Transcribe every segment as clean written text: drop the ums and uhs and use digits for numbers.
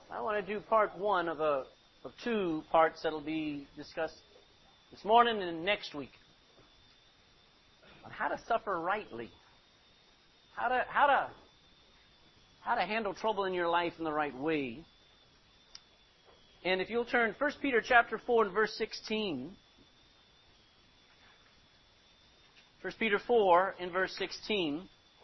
I want to do part one of two parts that will be discussed this morning and next week on how to suffer rightly, how to handle trouble in your life in the right way. And if you'll turn 1 Peter chapter 4 and verse 16. 1 Peter 4 in verse 16.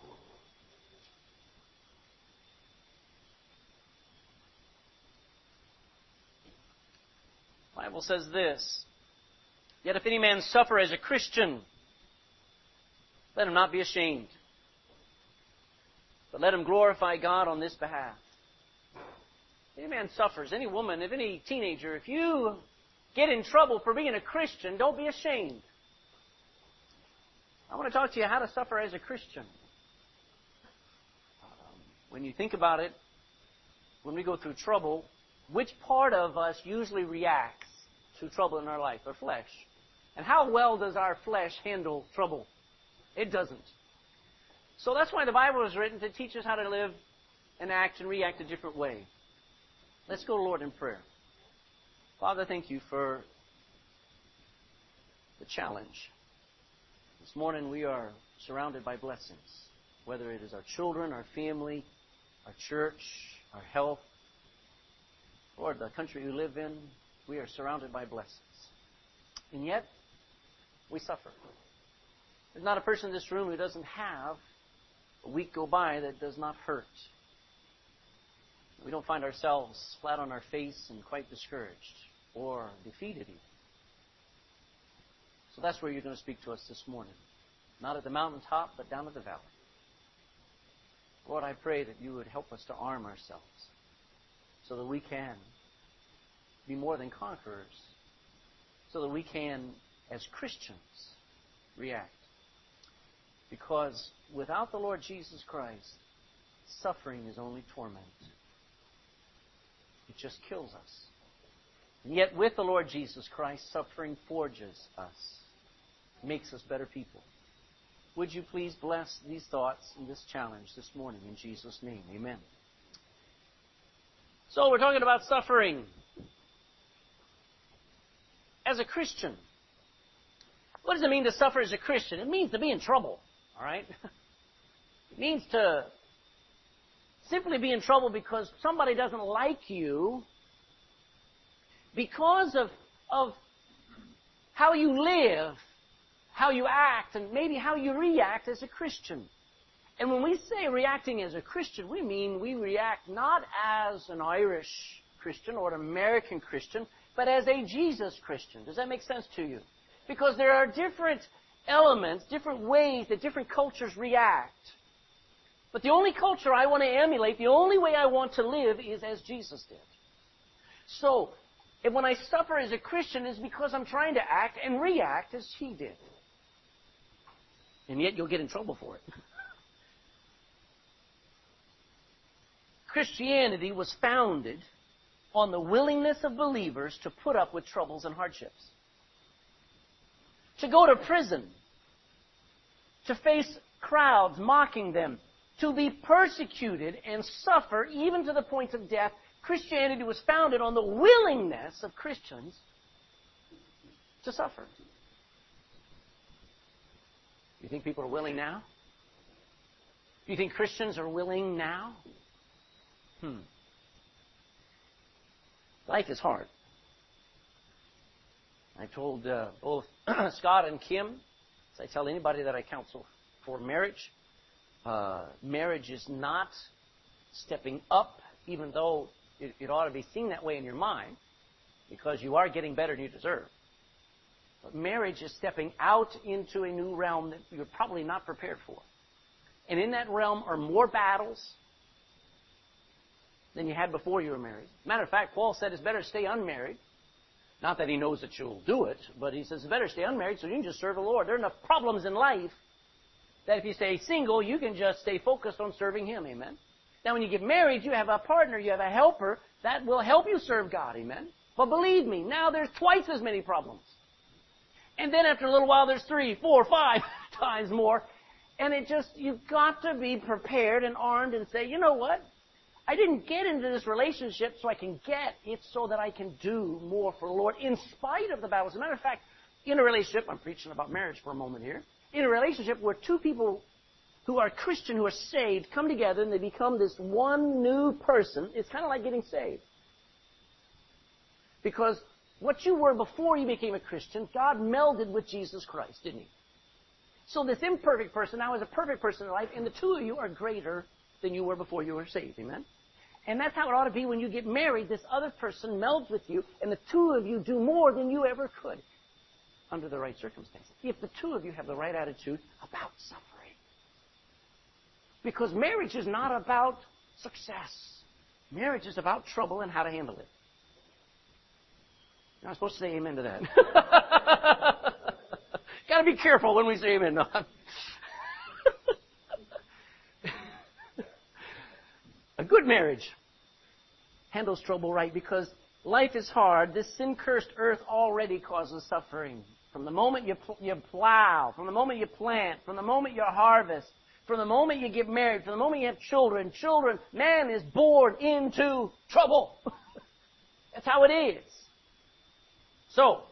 The Bible says this: "Yet if any man suffer as a Christian, let him not be ashamed, but let him glorify God on this behalf." Any man suffers, any woman, if any teenager, if you get in trouble for being a Christian, don't be ashamed. I want to talk to you how to suffer as a Christian. When you think about it, when we go through trouble, which part of us usually reacts to trouble in our life? Our flesh. And how well does our flesh handle trouble? It doesn't. So that's why the Bible was written, to teach us how to live and act and react a different way. Let's go to the Lord in prayer. Father, thank you for the challenge. This morning we are surrounded by blessings, whether it is our children, our family, our church, our health, or the country we live in. We are surrounded by blessings. And yet, we suffer. There's not a person in this room who doesn't have a week go by that does not hurt. We don't find ourselves flat on our face and quite discouraged or defeated even. So that's where you're going to speak to us this morning. Not at the mountaintop, but down at the valley. Lord, I pray that you would help us to arm ourselves so that we can be more than conquerors, so that we can, as Christians, react. Because without the Lord Jesus Christ, suffering is only torment. It just kills us. And yet with the Lord Jesus Christ, suffering forges us, makes us better people. Would you please bless these thoughts and this challenge this morning in Jesus' name? Amen. So we're talking about suffering. As a Christian, what does it mean to suffer as a Christian? It means to be in trouble, all right? It means to simply be in trouble because somebody doesn't like you because of how you live, how you act, and maybe how you react as a Christian. And when we say reacting as a Christian, we mean we react not as an Irish Christian or an American Christian, but as a Jesus Christian. Does that make sense to you? Because there are different elements, different ways that different cultures react. But the only culture I want to emulate, the only way I want to live is as Jesus did. So, when I suffer as a Christian, it's because I'm trying to act and react as He did. And yet you'll get in trouble for it. Christianity was founded on the willingness of believers to put up with troubles and hardships. To go to prison. To face crowds mocking them. To be persecuted and suffer even to the point of death. Christianity was founded on the willingness of Christians to suffer. You think people are willing now? Do you think Christians are willing now? Life is hard. I told both Scott and Kim, as I tell anybody that I counsel for marriage, marriage is not stepping up, even though it ought to be seen that way in your mind, because you are getting better than you deserve. But marriage is stepping out into a new realm that you're probably not prepared for. And in that realm are more battles than you had before you were married. Matter of fact, Paul said it's better to stay unmarried. Not that he knows that you'll do it, but he says it's better to stay unmarried so you can just serve the Lord. There are enough problems in life that if you stay single, you can just stay focused on serving Him. Amen. Now, when you get married, you have a partner, you have a helper that will help you serve God. Amen. But believe me, now there's twice as many problems. And then after a little while, there's 3, 4, 5 times more. And you've got to be prepared and armed and say, you know what? I didn't get into this relationship so I can get. It's so that I can do more for the Lord in spite of the battles. As a matter of fact, in a relationship, I'm preaching about marriage for a moment here, in a relationship where two people who are Christian, who are saved, come together and they become this one new person, it's kind of like getting saved. Because what you were before you became a Christian, God melded with Jesus Christ, didn't He? So this imperfect person now is a perfect person in life, and the two of you are greater than you were before you were saved. Amen? And that's how it ought to be when you get married. This other person melds with you, and the two of you do more than you ever could under the right circumstances. If the two of you have the right attitude about suffering. Because marriage is not about success. Marriage is about trouble and how to handle it. You're not supposed to say amen to that. Got to be careful when we say amen. No. A good marriage handles trouble right because life is hard. This sin-cursed earth already causes suffering. From the moment you plow, from the moment you plant, from the moment you harvest, from the moment you get married, from the moment you have children, man is born into trouble. That's how it is. So,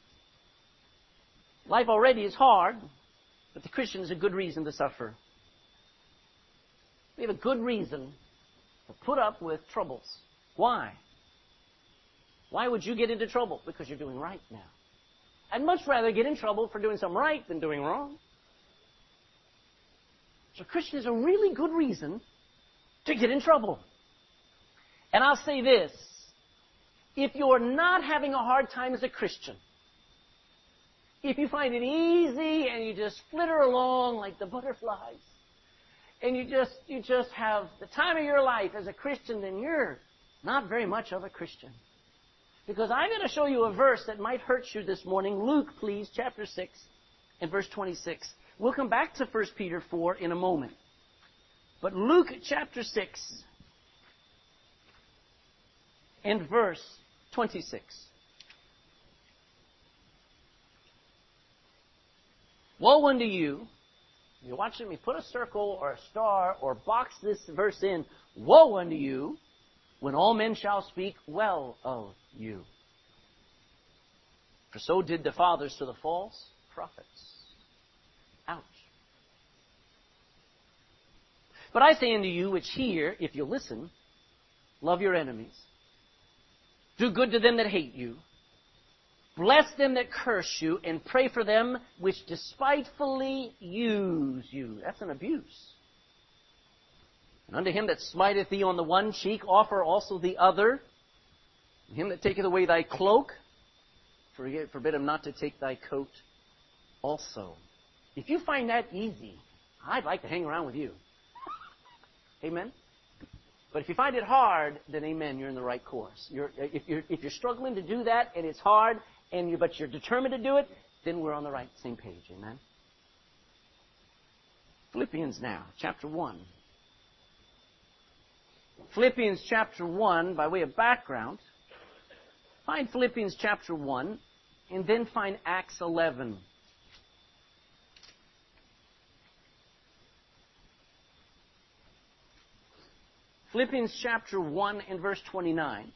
life already is hard, but the Christian is a good reason to suffer. We have a good reason to put up with troubles. Why? Why would you get into trouble? Because you're doing right now. I'd much rather get in trouble for doing something right than doing wrong. So Christian is a really good reason to get in trouble. And I'll say this. If you're not having a hard time as a Christian, if you find it easy and you just flitter along like the butterflies, and you just have the time of your life as a Christian, then you're not very much of a Christian. Because I'm going to show you a verse that might hurt you this morning. Luke, please, chapter 6 and verse 26. We'll come back to 1 Peter 4 in a moment. But Luke chapter 6 and verse 26. Woe unto you. You're watching me put a circle or a star or box this verse in. Woe unto you when all men shall speak well of you. For so did the fathers to the false prophets. Ouch. But I say unto you which hear, if you listen, love your enemies. Do good to them that hate you. Bless them that curse you, and pray for them which despitefully use you. That's an abuse. And unto him that smiteth thee on the one cheek, offer also the other. And him that taketh away thy cloak, forbid him not to take thy coat also. If you find that easy, I'd like to hang around with you. Amen? But if you find it hard, then amen, you're in the right course. If you're struggling to do that, and it's hard, but you're determined to do it, then we're on the same page. Amen? Philippians now, chapter 1. Philippians chapter 1, by way of background, find Philippians chapter 1, and then find Acts 11. Philippians chapter 1 and verse 29.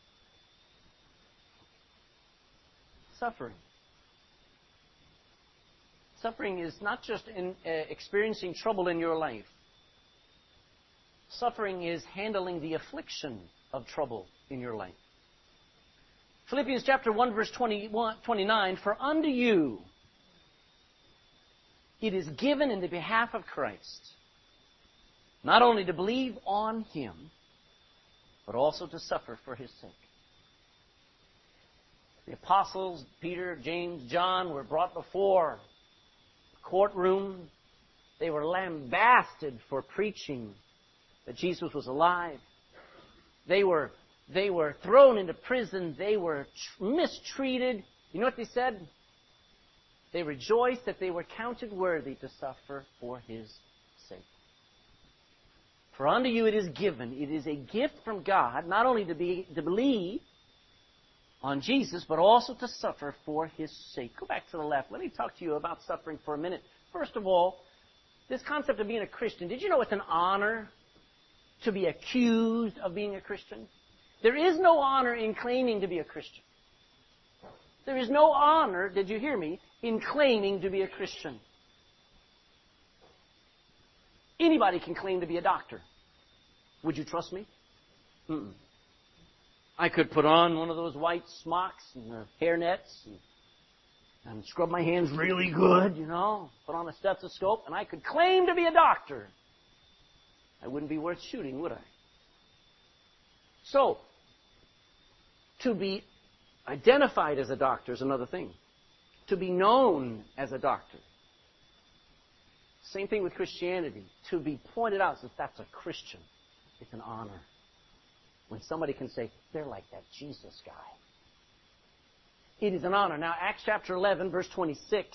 Suffering. Suffering is not just in experiencing trouble in your life. Suffering is handling the affliction of trouble in your life. Philippians chapter 1 verse 29, for unto you it is given in the behalf of Christ, not only to believe on Him, but also to suffer for His sake. The apostles, Peter, James, John, were brought before the courtroom. They were lambasted for preaching that Jesus was alive. They were thrown into prison. They were mistreated. You know what they said? They rejoiced that they were counted worthy to suffer for His sake. For unto you it is given. It is a gift from God, not only to believe on Jesus, but also to suffer for His sake. Go back to the left. Let me talk to you about suffering for a minute. First of all, this concept of being a Christian, did you know it's an honor to be accused of being a Christian. There is no honor in claiming to be a Christian. There is no honor, did you hear me, in claiming to be a Christian. Anybody can claim to be a doctor. Would you trust me? Mm-mm. I could put on one of those white smocks and hairnets and scrub my hands really good, put on a stethoscope, and I could claim to be a doctor. I wouldn't be worth shooting, would I? So, to be identified as a doctor is another thing. To be known as a doctor. Same thing with Christianity. To be pointed out as that's a Christian, it's an honor. When somebody can say, they're like that Jesus guy. It is an honor. Now, Acts chapter 11, verse 26.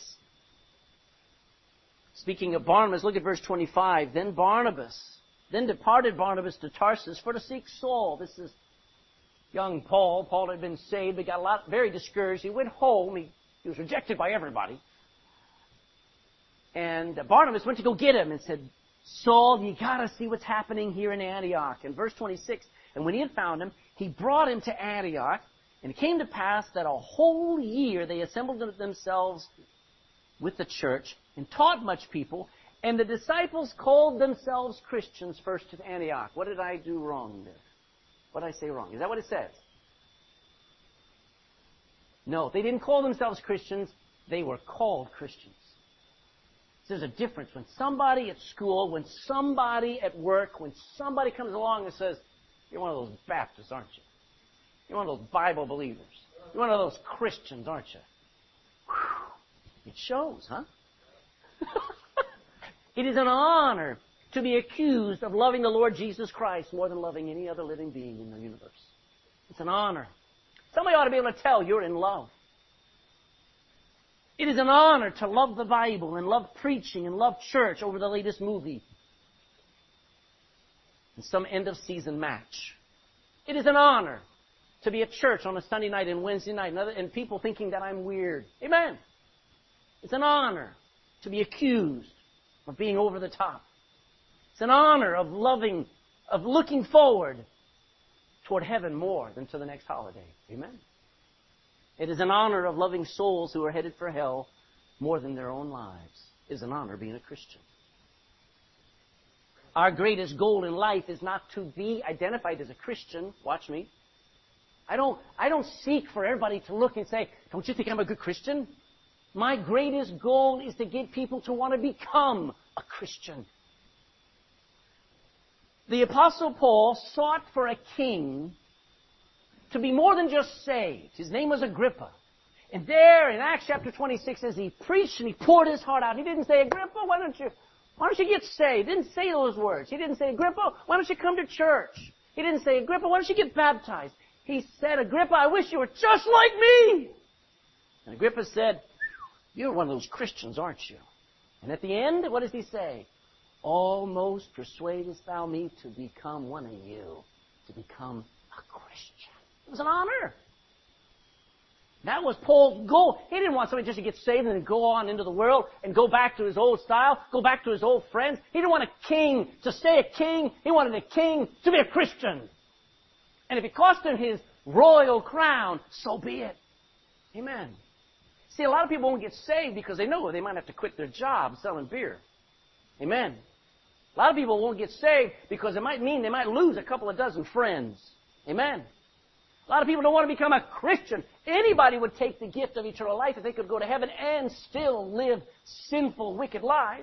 Speaking of Barnabas, look at verse 25. Then departed Barnabas to Tarsus for to seek Saul. This is young Paul. Paul had been saved, but got very discouraged. He went home. He was rejected by everybody. And Barnabas went to go get him and said, Saul, you got to see what's happening here in Antioch. And verse 26, and when he had found him, he brought him to Antioch. And it came to pass that a whole year they assembled themselves with the church and taught much people. And the disciples called themselves Christians first to Antioch. What did I do wrong there? What did I say wrong? Is that what it says? No, they didn't call themselves Christians. They were called Christians. There's a difference. When somebody at school, when somebody at work, when somebody comes along and says, you're one of those Baptists, aren't you? You're one of those Bible believers. You're one of those Christians, aren't you? Whew. It shows, huh? It is an honor to be accused of loving the Lord Jesus Christ more than loving any other living being in the universe. It's an honor. Somebody ought to be able to tell you're in love. It is an honor to love the Bible and love preaching and love church over the latest movie and some end-of-season match. It is an honor to be at church on a Sunday night and Wednesday night and people thinking that I'm weird. Amen. It's an honor to be accused of being over the top. It's an honor of looking forward toward heaven more than to the next holiday. Amen. It is an honor of loving souls who are headed for hell more than their own lives. It is an honor being a Christian. Our greatest goal in life is not to be identified as a Christian. Watch me. I don't seek for everybody to look and say, don't you think I'm a good Christian? My greatest goal is to get people to want to become a Christian. The Apostle Paul sought for a king to be more than just saved. His name was Agrippa. And there in Acts chapter 26, as he preached and he poured his heart out, he didn't say, Agrippa, why don't you get saved? He didn't say those words. He didn't say, Agrippa, why don't you come to church? He didn't say, Agrippa, why don't you get baptized? He said, Agrippa, I wish you were just like me. And Agrippa said, you're one of those Christians, aren't you? And at the end, what does he say? Almost persuadest thou me to become one of you, to become a Christian. It was an honor. That was Paul's goal. He didn't want somebody just to get saved and then go on into the world and go back to his old style, go back to his old friends. He didn't want a king to stay a king. He wanted a king to be a Christian. And if it cost him his royal crown, so be it. Amen. See, a lot of people won't get saved because they know they might have to quit their job selling beer. Amen. A lot of people won't get saved because it might mean they might lose a couple of dozen friends. Amen. A lot of people don't want to become a Christian. Anybody would take the gift of eternal life if they could go to heaven and still live sinful, wicked lives.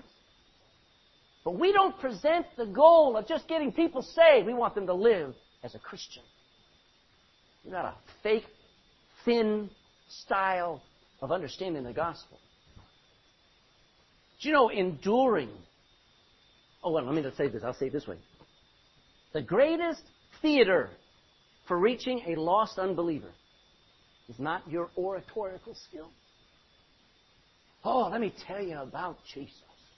But we don't present the goal of just getting people saved. We want them to live as a Christian. We've got a fake, thin style of understanding the gospel. Do you know, enduring... Oh, well, let me just say this. I'll say it this way. The greatest theater for reaching a lost unbeliever is not your oratorical skill. Oh, let me tell you about Jesus.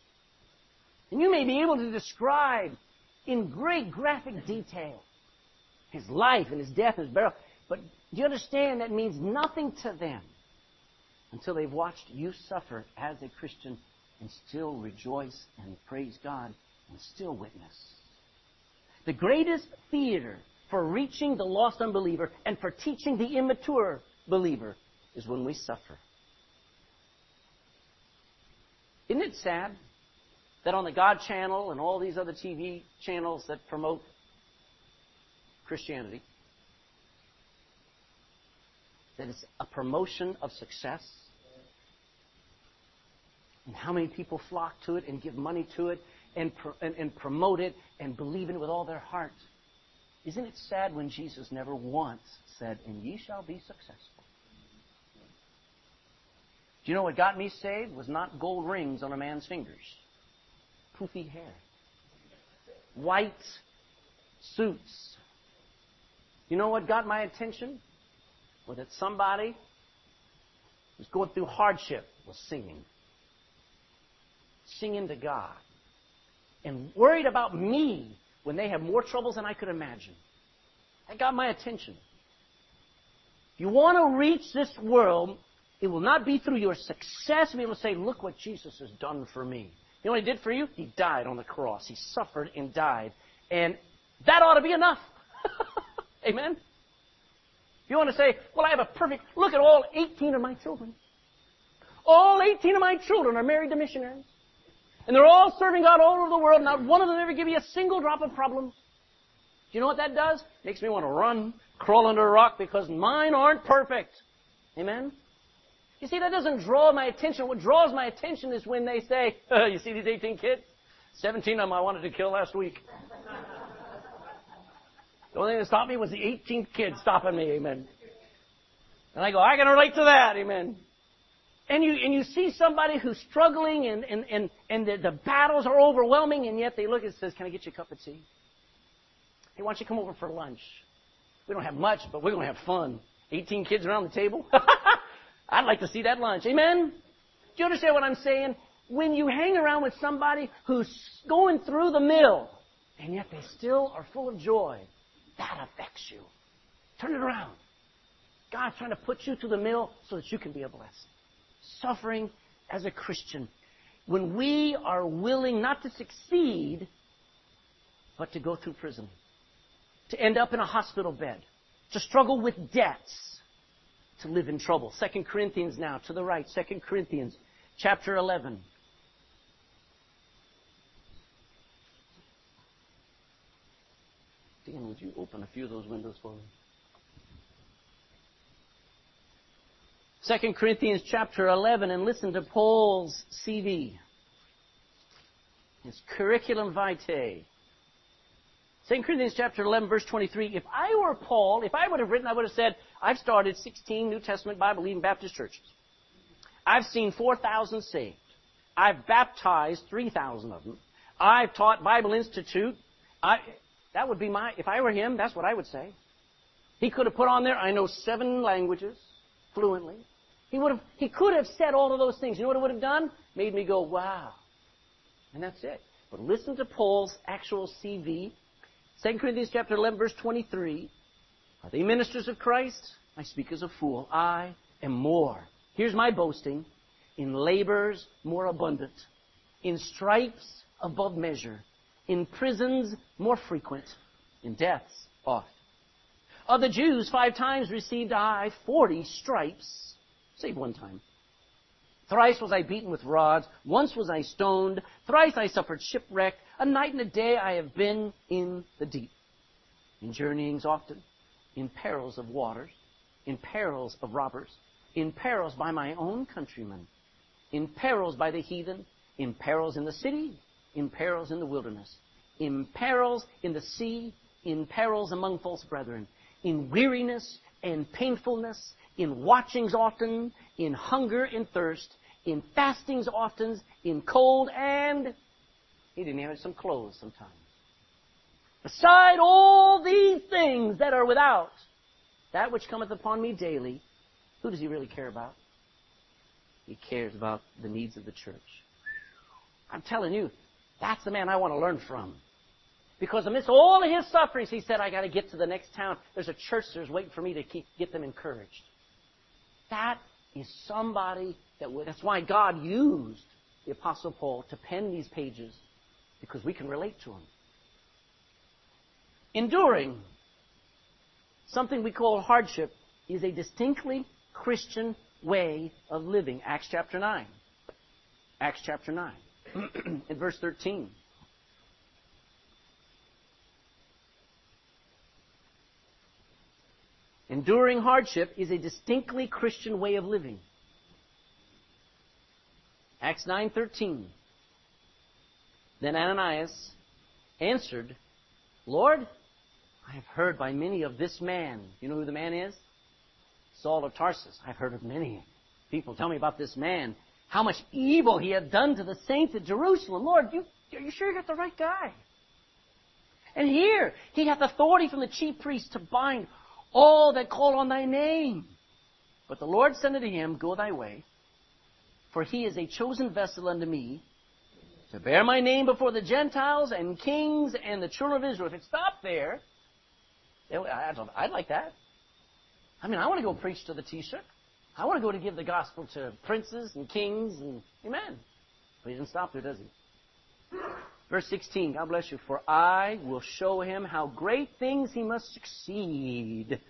And you may be able to describe in great graphic detail his life and his death and his burial. But do you understand that means nothing to them until they've watched you suffer as a Christian and still rejoice and praise God and still witness. The greatest theater for reaching the lost unbeliever and for teaching the immature believer is when we suffer. Isn't it sad that on the God Channel and all these other TV channels that promote Christianity, that it's a promotion of success? And how many people flock to it and give money to it and promote it and believe in it with all their heart? Isn't it sad when Jesus never once said, "And ye shall be successful"? Do you know what got me saved was not gold rings on a man's fingers. Poofy hair. White suits. You know what got my attention? Was that somebody who's going through hardship was singing. Singing to God. And worried about me when they have more troubles than I could imagine. That got my attention. If you want to reach this world, it will not be through your success to be able to say, "Look what Jesus has done for me." You know what He did for you? He died on the cross. He suffered and died. And that ought to be enough. Amen? If you want to say, "Well, I have a perfect..." Look at all 18 of my children. All 18 of my children are married to missionaries. And they're all serving God all over the world. Not one of them ever give me a single drop of problem. Do you know what that does? Makes me want to run, crawl under a rock, because mine aren't perfect. Amen? You see, that doesn't draw my attention. What draws my attention is when they say, "You see these 18 kids? 17 of them I wanted to kill last week." The only thing that stopped me was the 18th kid stopping me. Amen. And I go, I can relate to that. Amen. And you see somebody who's struggling and the battles are overwhelming, and yet they look and says, "Can I get you a cup of tea? Hey, why don't you come over for lunch? We don't have much, but we're going to have fun." 18 kids around the table. I'd like to see that lunch. Amen? Do you understand what I'm saying? When you hang around with somebody who's going through the mill, and yet they still are full of joy, that affects you. Turn it around. God's trying to put you to the mill so that you can be a blessing. Suffering as a Christian. When we are willing not to succeed, but to go through prison. To end up in a hospital bed. To struggle with debts. To live in trouble. 2 Corinthians now, to the right. 2 Corinthians chapter 11. Dan, would you open a few of those windows for me? 2 Corinthians chapter 11, and listen to Paul's CV. His curriculum vitae. 2 Corinthians chapter 11, verse 23. If I were Paul, if I would have written, I would have said, I've started 16 New Testament Bible-believing Baptist churches. I've seen 4,000 saved. I've baptized 3,000 of them. I've taught Bible Institute. That would be if I were him, that's what I would say. He could have put on there, I know 7 languages fluently. He could have said all of those things. You know what it would have done? Made me go, wow. And that's it. But listen to Paul's actual CV. 2 Corinthians chapter 11, verse 23. Are they ministers of Christ? I speak as a fool. I am more. Here's my boasting. In labors more abundant. In stripes above measure. In prisons more frequent. In deaths oft. Of the Jews 5 times received I 40 stripes. Save 1 time. Thrice was I beaten with rods. Once was I stoned. Thrice I suffered shipwreck. A night and a day I have been in the deep. In journeyings often. In perils of waters. In perils of robbers. In perils by my own countrymen. In perils by the heathen. In perils in the city. In perils in the wilderness. In perils in the sea. In perils among false brethren. In weariness and painfulness. In watchings often. In hunger and thirst. In fastings often. In cold, and he didn't have some clothes sometimes. Beside all these things that are without, that which cometh upon me daily, who does he really care about? He cares about the needs of the church. I'm telling you, that's the man I want to learn from. Because amidst all of his sufferings, he said, I got to get to the next town. There's a church there's waiting for me to get them encouraged. That is somebody that's why God used the Apostle Paul to pen these pages, because we can relate to him. Enduring something we call hardship is a distinctly Christian way of living. Acts chapter 9. Acts chapter 9. In verse 13. Enduring hardship is a distinctly Christian way of living. Acts 9:13. Then Ananias answered, Lord, I have heard by many of this man. You know who the man is? Saul of Tarsus. I've heard of many people tell me about this man, how much evil he had done to the saints at Jerusalem. Lord, are you sure you got the right guy? And here, he hath authority from the chief priest to bind all that call on thy name. But the Lord said unto him, Go thy way, for he is a chosen vessel unto me, to bear my name before the Gentiles and kings and the children of Israel. If it stopped there, I'd like that. I mean, I want to go preach to the Taoiseach. I want to go to give the gospel to princes and kings and amen. But he didn't stop there, does he? Verse 16, God bless you. For I will show him how great things he must succeed.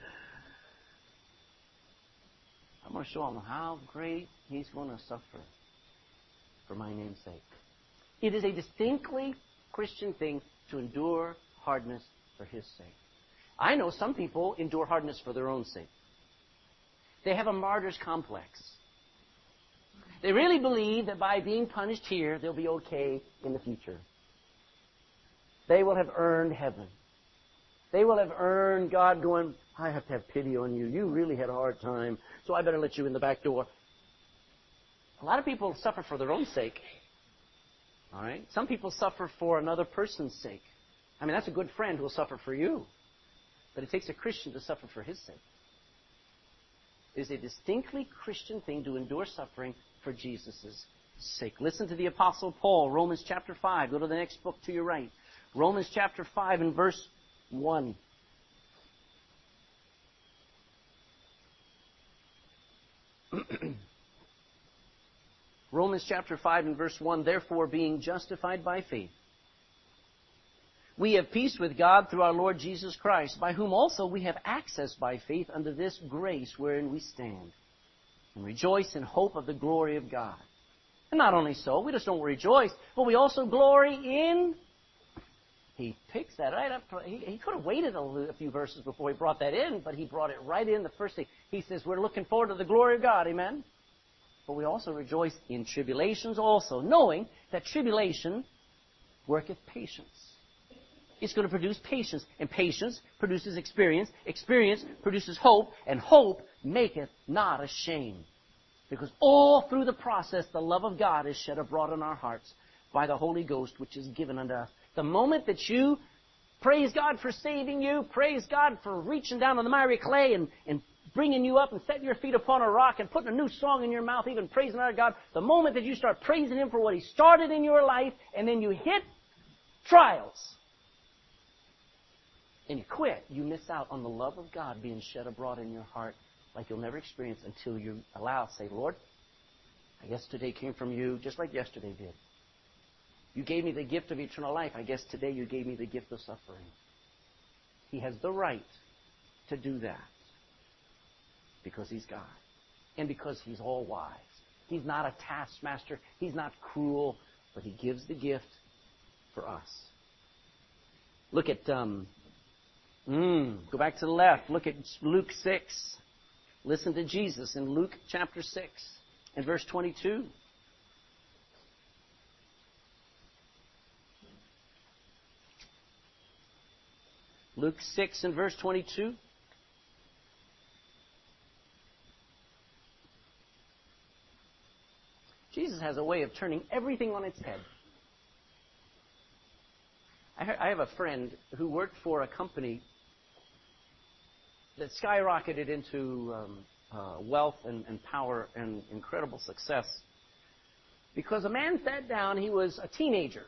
I'm going to show him how great he's going to suffer for my name's sake. It is a distinctly Christian thing to endure hardness for his sake. I know some people endure hardness for their own sake. They have a martyr's complex. They really believe that by being punished here, they'll be okay in the future. They will have earned heaven. They will have earned God going, I have to have pity on you. You really had a hard time, so I better let you in the back door. A lot of people suffer for their own sake. All right? Some people suffer for another person's sake. I mean, that's a good friend who will suffer for you. But it takes a Christian to suffer for his sake. It is a distinctly Christian thing to endure suffering for Jesus' sake. Listen to the Apostle Paul, Romans chapter 5. Go to the next book to your right. Romans chapter 5 and verse 1. Romans chapter 5 and verse 1. Therefore, being justified by faith, we have peace with God through our Lord Jesus Christ, by whom also we have access by faith unto this grace wherein we stand, and rejoice in hope of the glory of God. And not only so, we just don't rejoice, but we also glory in... He picks that right up. He could have waited a few verses before he brought that in, but he brought it right in the first thing. He says, we're looking forward to the glory of God, amen? But we also rejoice in tribulations also, knowing that tribulation worketh patience. It's going to produce patience, and patience produces experience. Experience produces hope, and hope maketh not ashamed. Because all through the process, the love of God is shed abroad in our hearts by the Holy Ghost, which is given unto us. The moment that you praise God for saving you, praise God for reaching down on the miry clay and bringing you up and setting your feet upon a rock and putting a new song in your mouth, even praising our God, the moment that you start praising Him for what He started in your life, and then you hit trials, and you quit, you miss out on the love of God being shed abroad in your heart like you'll never experience until you say, Lord, I guess today came from you just like yesterday did. You gave me the gift of eternal life. I guess today you gave me the gift of suffering. He has the right to do that because He's God and because He's all wise. He's not a taskmaster. He's not cruel, but He gives the gift for us. Look at, go back to the left. Look at Luke 6. Listen to Jesus in Luke chapter 6 and verse 22. Luke 6 and verse 22. Jesus has a way of turning everything on its head. I have a friend who worked for a company that skyrocketed into wealth and power and incredible success because a man sat down. He was a teenager.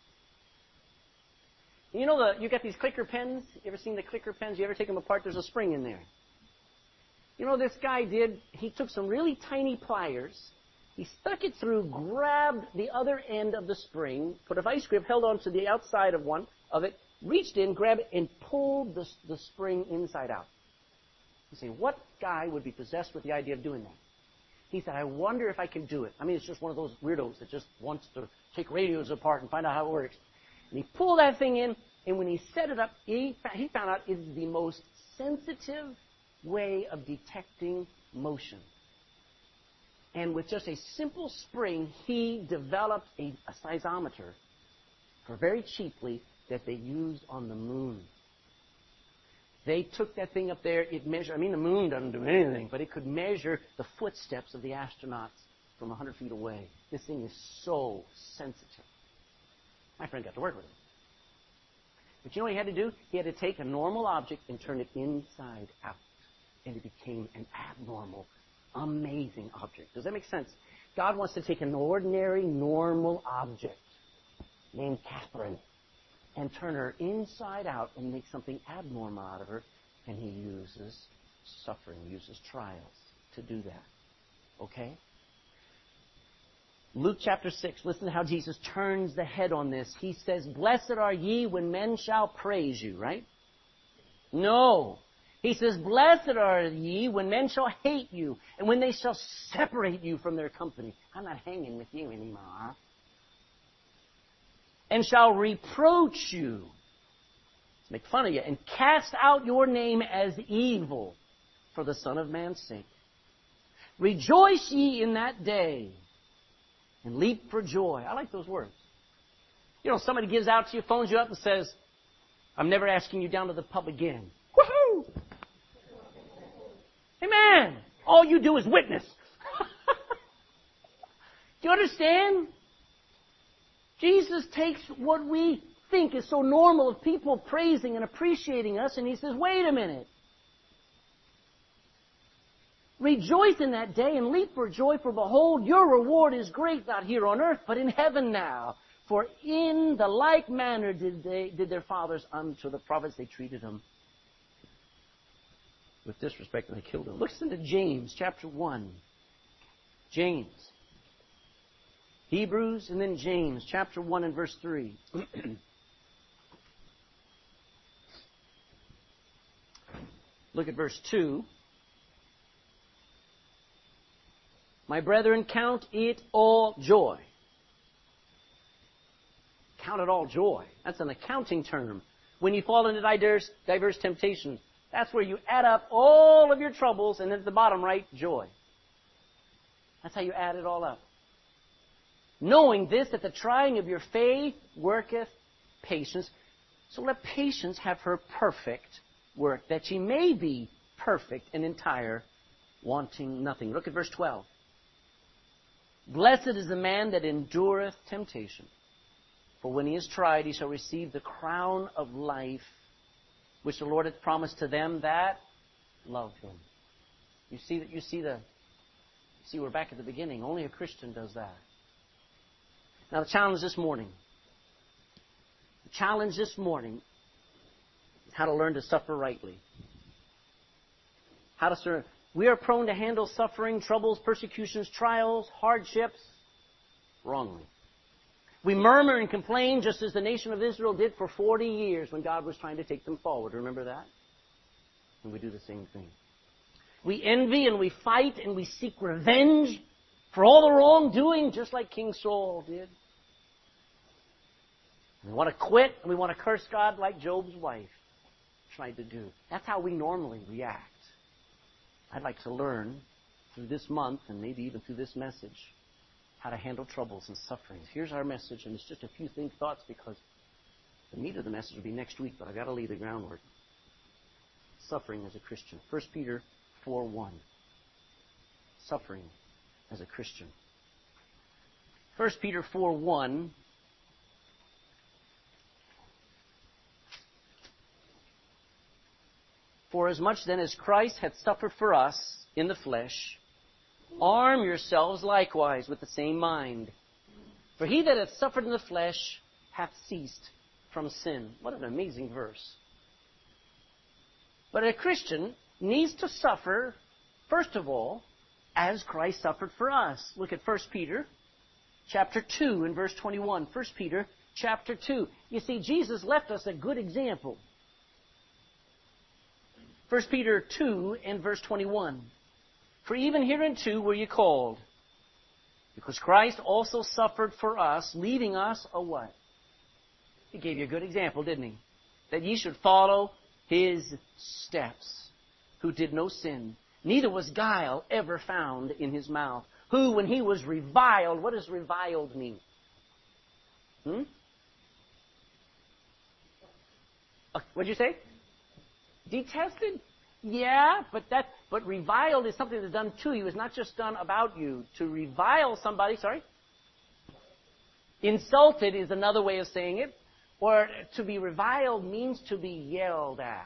You know, you got these clicker pens? You ever seen the clicker pens? You ever take them apart? There's a spring in there. You know, this guy he took some really tiny pliers, he stuck it through, grabbed the other end of the spring, put a vice grip, held onto the outside of one of it, reached in, grabbed it, and pulled the spring inside out. You say, what guy would be possessed with the idea of doing that? He said, I wonder if I can do it. I mean, it's just one of those weirdos that just wants to take radios apart and find out how it works. And he pulled that thing in, and when he set it up, he found out it is the most sensitive way of detecting motion. And with just a simple spring, he developed a seismometer for very cheaply that they used on the moon. They took that thing up there, it measured, I mean, the moon doesn't do anything, but it could measure the footsteps of the astronauts from 100 feet away. This thing is so sensitive. My friend got to work with it. But you know what he had to do? He had to take a normal object and turn it inside out. And it became an abnormal, amazing object. Does that make sense? God wants to take an ordinary, normal object named Catherine and turn her inside out and make something abnormal out of her. And he uses suffering, uses trials to do that. Okay? Luke chapter 6, listen to how Jesus turns the head on this. He says, blessed are ye when men shall praise you, right? No. He says, blessed are ye when men shall hate you and when they shall separate you from their company. I'm not hanging with you anymore. And shall reproach you, let's make fun of you, and cast out your name as evil for the Son of Man's sake. Rejoice ye in that day, and leap for joy. I like those words. You know, somebody gives out to you, phones you up and says, I'm never asking you down to the pub again. Woohoo! Amen. All you do is witness. Do you understand? Jesus takes what we think is so normal of people praising and appreciating us, and he says, wait a minute. Rejoice in that day and leap for joy, for behold, your reward is great, not here on earth, but in heaven now. For in the like manner did their fathers unto the prophets. They treated them with disrespect, and they killed them. Listen to James chapter 1. James. Hebrews and then James chapter 1 and verse 3. Look at verse 2. My brethren, count it all joy. Count it all joy. That's an accounting term. When you fall into diverse temptations, that's where you add up all of your troubles, and then at the bottom right, joy. That's how you add it all up. Knowing this, that the trying of your faith worketh patience. So let patience have her perfect work, that ye may be perfect and entire, wanting nothing. Look at verse 12. Blessed is the man that endureth temptation. For when he is tried, he shall receive the crown of life, which the Lord hath promised to them that love him. You see, we're back at the beginning. Only a Christian does that. Now the challenge this morning is how to learn to suffer rightly. How to serve. We are prone to handle suffering, troubles, persecutions, trials, hardships wrongly. We murmur and complain just as the nation of Israel did for 40 years when God was trying to take them forward. Remember that? And we do the same thing. We envy and we fight and we seek revenge for all the wrongdoing, just like King Saul did. We want to quit and we want to curse God like Job's wife tried to do. That's how we normally react. I'd like to learn through this month and maybe even through this message how to handle troubles and sufferings. Here's our message, and it's just a few thoughts because the meat of the message will be next week, but I've got to lay the groundwork. Suffering as a Christian. 1 Peter 4:1. Suffering as a Christian. 1 Peter 4:1. For as much then as Christ hath suffered for us in the flesh, arm yourselves likewise with the same mind. For he that hath suffered in the flesh hath ceased from sin. What an amazing verse. But a Christian needs to suffer, first of all, as Christ suffered for us. Look at 1 Peter chapter 2 and verse 21. 1 Peter chapter 2. You see, Jesus left us a good example. 1 Peter 2 and verse 21. For even hereunto were ye called, because Christ also suffered for us, leaving us a what? He gave you a good example, didn't he? That ye should follow his steps, who did no sin, neither was guile ever found in his mouth, who, when he was reviled, what does reviled mean? What'd you say? Detested? Yeah, but reviled is something that's done to you. It's not just done about you. To revile somebody, insulted is another way of saying it. Or to be reviled means to be yelled at.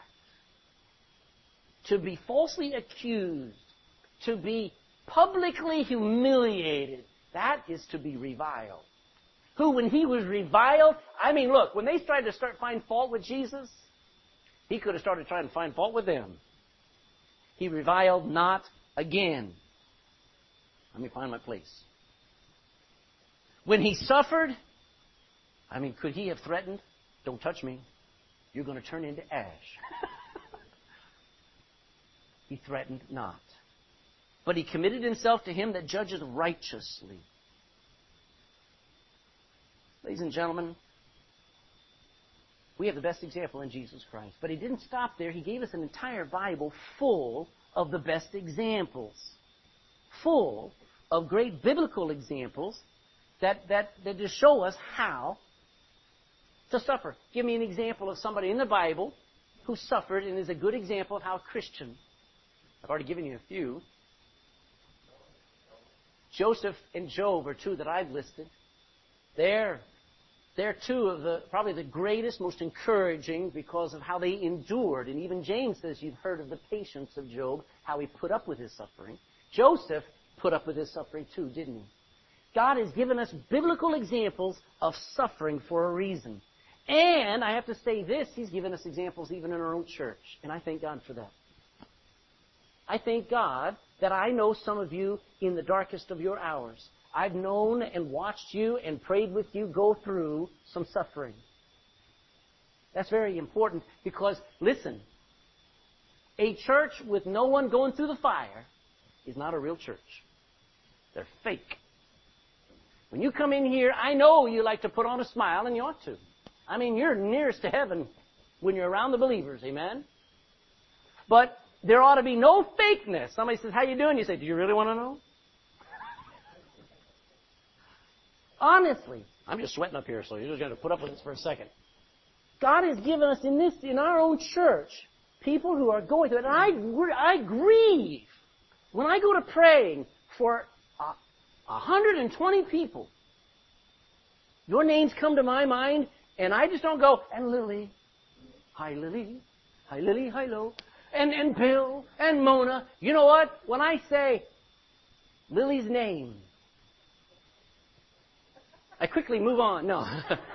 To be falsely accused. To be publicly humiliated. That is to be reviled. Who, when he was reviled, look, when they tried to find fault with Jesus, he could have started trying to find fault with them. He reviled not again. Let me find my place. When he suffered, could he have threatened? Don't touch me. You're going to turn into ash. He threatened not. But he committed himself to him that judgeth righteously. Ladies and gentlemen, we have the best example in Jesus Christ. But he didn't stop there. He gave us an entire Bible full of the best examples. Full of great biblical examples that just show us how to suffer. Give me an example of somebody in the Bible who suffered and is a good example of how a Christian. I've already given you a few. Joseph and Job are two that I've listed. They're two of probably the greatest, most encouraging because of how they endured. And even James says you've heard of the patience of Job, how he put up with his suffering. Joseph put up with his suffering too, didn't he? God has given us biblical examples of suffering for a reason. And I have to say this, he's given us examples even in our own church. And I thank God for that. I thank God that I know some of you in the darkest of your hours. I've known and watched you and prayed with you go through some suffering. That's very important because, listen, a church with no one going through the fire is not a real church. They're fake. When you come in here, I know you like to put on a smile, and you ought to. You're nearest to heaven when you're around the believers, amen? But there ought to be no fakeness. Somebody says, how you doing? You say, do you really want to know? Honestly, I'm just sweating up here, so you're just going to put up with this for a second. God has given us in our own church, people who are going through it. And I grieve when I go to praying for 120 people. Your names come to my mind, and I just don't go, and Lily, hi Lily, hi Lo, and Bill, and Mona. You know what? When I say Lily's name, I quickly move on. No.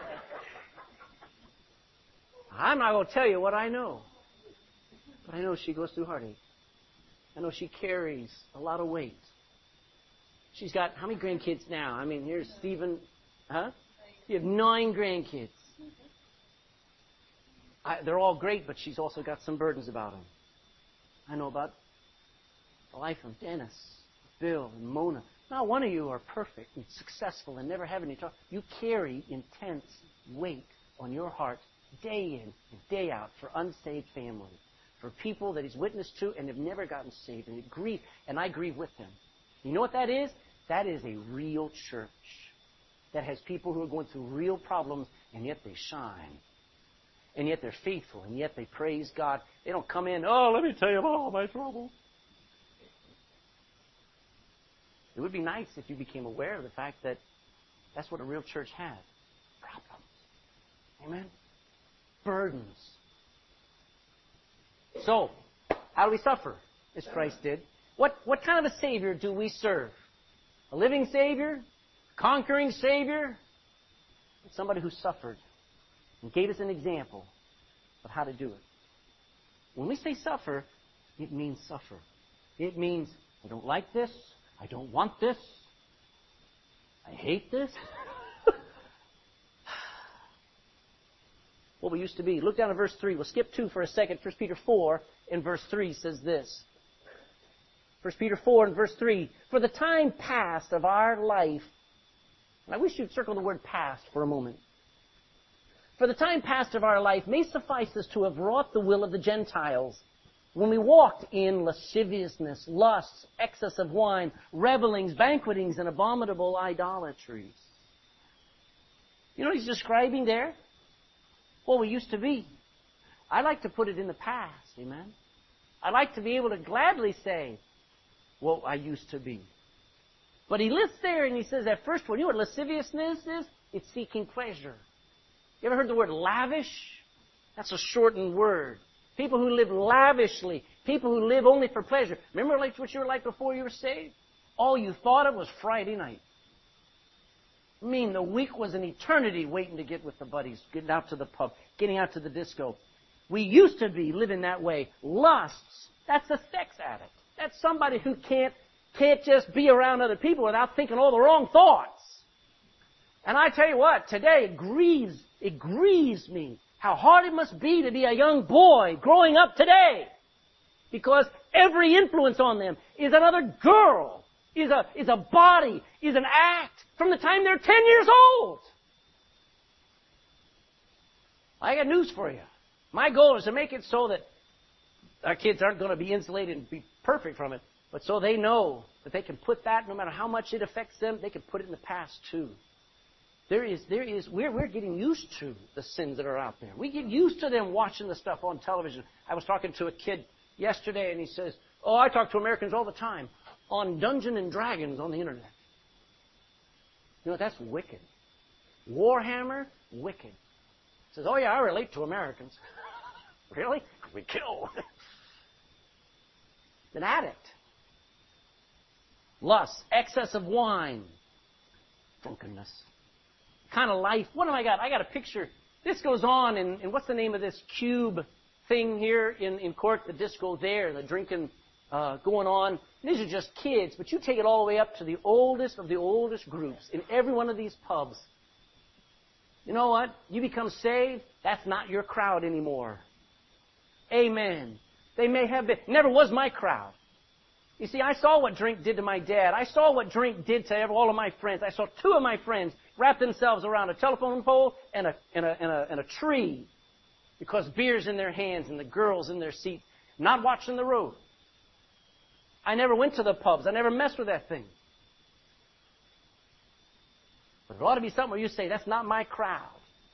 I'm not going to tell you what I know. But I know she goes through heartache. I know she carries a lot of weight. She's got, how many grandkids now? Here's Stephen. Huh? You have 9 grandkids. They're all great, but she's also got some burdens about them. I know about the life of Dennis, Bill, and Mona. Not one of you are perfect and successful and never have any trouble. You carry intense weight on your heart day in and day out for unsaved families, for people that he's witnessed to and have never gotten saved. And I grieve with them. You know what that is? That is a real church that has people who are going through real problems, and yet they shine. And yet they're faithful, and yet they praise God. They don't come in, let me tell you about all my troubles. It would be nice if you became aware of the fact that that's what a real church has. Problems. Amen? Burdens. So, how do we suffer as Christ did? What kind of a Savior do we serve? A living Savior? A conquering Savior? Somebody who suffered and gave us an example of how to do it. When we say suffer, it means suffer. It means, I don't like this. I don't want this. I hate this. what we used to be. Look down at verse 3. We'll skip 2 for a second. 1 Peter 4 in verse 3 says this. 1 Peter 4 and verse 3. For the time past of our life, and I wish you'd circle the word past for a moment. For the time past of our life may suffice us to have wrought the will of the Gentiles, when we walked in lasciviousness, lusts, excess of wine, revelings, banquetings, and abominable idolatries. You know what he's describing there? What we used to be. I like to put it in the past, amen? I like to be able to gladly say what I used to be. But he lists there and he says that first one, you know what lasciviousness is? It's seeking pleasure. You ever heard the word lavish? That's a shortened word. People who live lavishly. People who live only for pleasure. Remember like what you were like before you were saved? All you thought of was Friday night. I mean, the week was an eternity waiting to get with the buddies, getting out to the pub, getting out to the disco. We used to be living that way. Lusts. That's a sex addict. That's somebody who can't just be around other people without thinking all the wrong thoughts. And I tell you what, today it grieves me how hard it must be to be a young boy growing up today. Because every influence on them is another girl, is a body, is an act from the time they're 10 years old. I got news for you. My goal is to make it so that our kids aren't going to be insulated and be perfect from it, but so they know that they can put that, no matter how much it affects them, they can put it in the past too. We're getting used to the sins that are out there. We get used to them watching the stuff on television. I was talking to a kid yesterday and he says, oh, I talk to Americans all the time on Dungeons and Dragons on the internet. You know, that's wicked. Warhammer, wicked. He says, oh yeah, I relate to Americans. Really? We kill. An addict. Lust, excess of wine, drunkenness. Kind of life. What have I got? I got a picture. This goes on in what's the name of this cube thing here in court? The disco there, the drinking going on. These are just kids, but you take it all the way up to the oldest of the oldest groups in every one of these pubs. You know what? You become saved, that's not your crowd anymore. Amen. They may have been. Never was my crowd. You see, I saw what drink did to my dad. I saw what drink did to all of my friends. I saw two of my friends wrap themselves around a telephone pole and a tree because beer's in their hands and the girls in their seats, not watching the road. I never went to the pubs. I never messed with that thing. But it ought to be something where you say, that's not my crowd.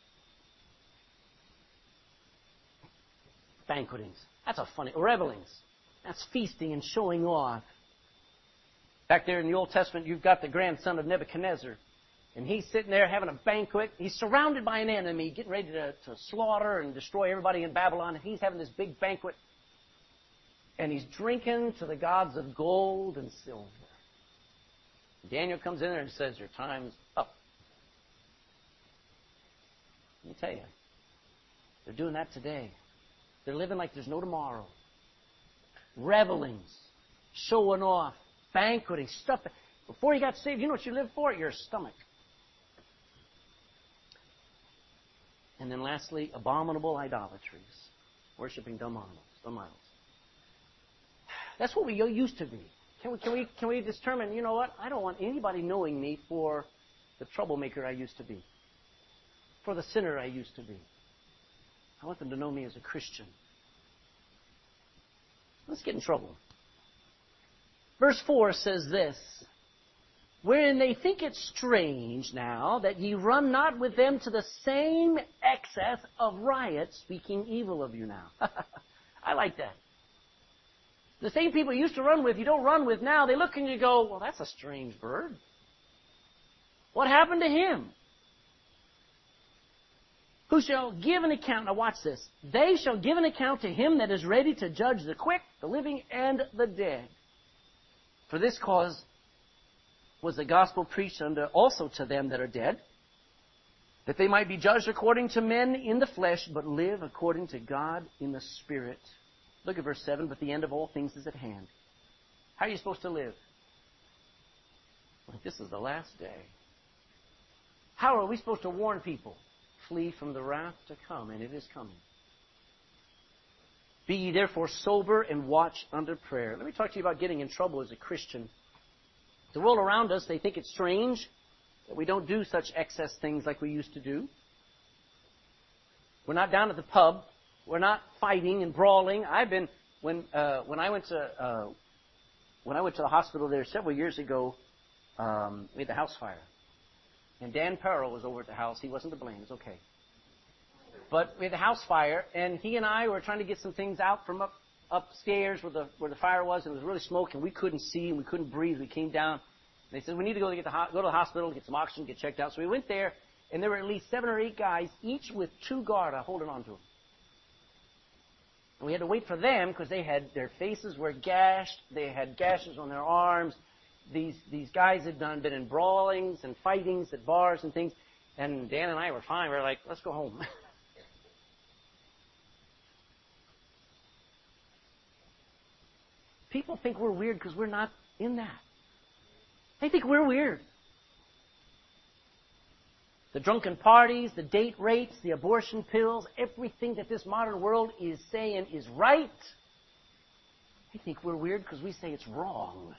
Banquetings. That's a funny... Revelings. That's feasting and showing off. Back there in the Old Testament, you've got the grandson of Nebuchadnezzar. And he's sitting there having a banquet. He's surrounded by an enemy, getting ready to slaughter and destroy everybody in Babylon. And he's having this big banquet. And he's drinking to the gods of gold and silver. Daniel comes in there and says, your time's up. Let me tell you, they're doing that today. They're living like there's no tomorrow. Revelings, showing off, banqueting, stuff. Before you got saved, you know what you lived for? Your stomach. And then lastly, abominable idolatries. Worshiping dumb idols. That's what we used to be. Can we determine, you know what? I don't want anybody knowing me for the troublemaker I used to be. For the sinner I used to be. I want them to know me as a Christian. Let's get in trouble. Verse 4 says this, wherein they think it strange now that ye run not with them to the same excess of riot, speaking evil of you now. I like that. The same people you used to run with, you don't run with now. They look and you go, well, that's a strange bird. What happened to him? Who shall give an account, now watch this, they shall give an account to him that is ready to judge the quick, the living, and the dead. For this cause was the gospel preached unto also to them that are dead, that they might be judged according to men in the flesh, but live according to God in the Spirit. Look at verse 7, but the end of all things is at hand. How are you supposed to live? Like this is the last day. How are we supposed to warn people? flee from the wrath to come, and it is coming. Be ye therefore sober and watch under prayer. Let me talk to you about getting in trouble as a Christian. The world around us, they think it's strange that we don't do such excess things like we used to do. We're not down at the pub. We're not fighting and brawling. When I went to the hospital there several years ago, we had the house fire. And Dan Perro was over at the house. He wasn't to blame. It's okay. But we had the house fire, and he and I were trying to get some things out from upstairs where the fire was, and it was really smoke, and we couldn't see and we couldn't breathe. We came down. And they said, we need to go to the hospital, get some oxygen, get checked out. So we went there, and there were at least 7 or 8 guys, each with 2 Garda holding on to them. And we had to wait for them because their faces were gashed. They had gashes on their arms. These guys had been in brawlings and fightings at bars and things. And Dan and I were fine. We were like, let's go home. People think we're weird because we're not in that. They think we're weird. The drunken parties, the date rapes, the abortion pills, everything that this modern world is saying is right. They think we're weird because we say it's wrong.